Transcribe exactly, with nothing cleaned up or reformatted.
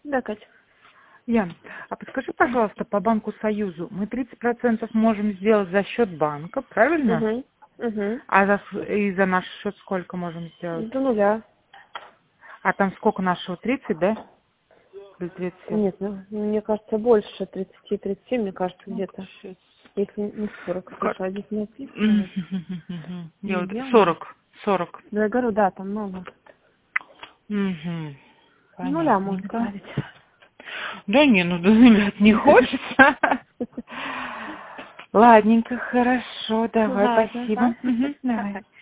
Да, Катя. Ян, а подскажи, пожалуйста, по банку Союзу мы тридцать процентов можем сделать за счет банка, правильно? Угу. Угу. А за, с- и за наш счет сколько можем сделать? До нуля. А там сколько нашего? тридцать, да? Или тридцать семь? Нет, ну, мне кажется, больше тридцать тридцать семь, мне кажется, Ну, где-то. щас. Если не сорок. Как? Слушай, а здесь написано, вот, Мгм. Я вот неделя. сорок. сорок. Да, я говорю, да, там много. Угу. До нуля можно Понятненько. ставить. Да не, ну до нуля не хочется. Ладненько, хорошо, давай, Ладно, спасибо. да. Мгм, давай.